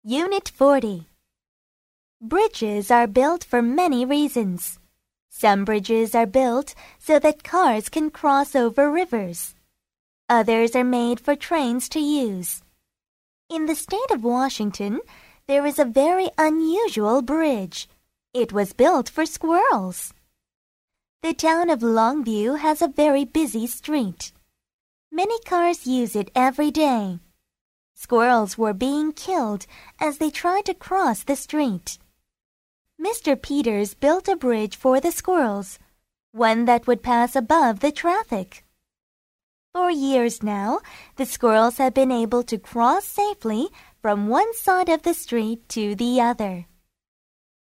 Unit 40. Bridges are built for many reasons. Some bridges are built so that cars can cross over rivers. Others are made for trains to use. In the state of Washington, there is a very unusual bridge. It was built for squirrels. The town of Longview has a very busy street. Many cars use it every day. Squirrels were being killed as they tried to cross the street. Mr. Peters built a bridge for the squirrels, one that would pass above the traffic. For years now, the squirrels have been able to cross safely from one side of the street to the other.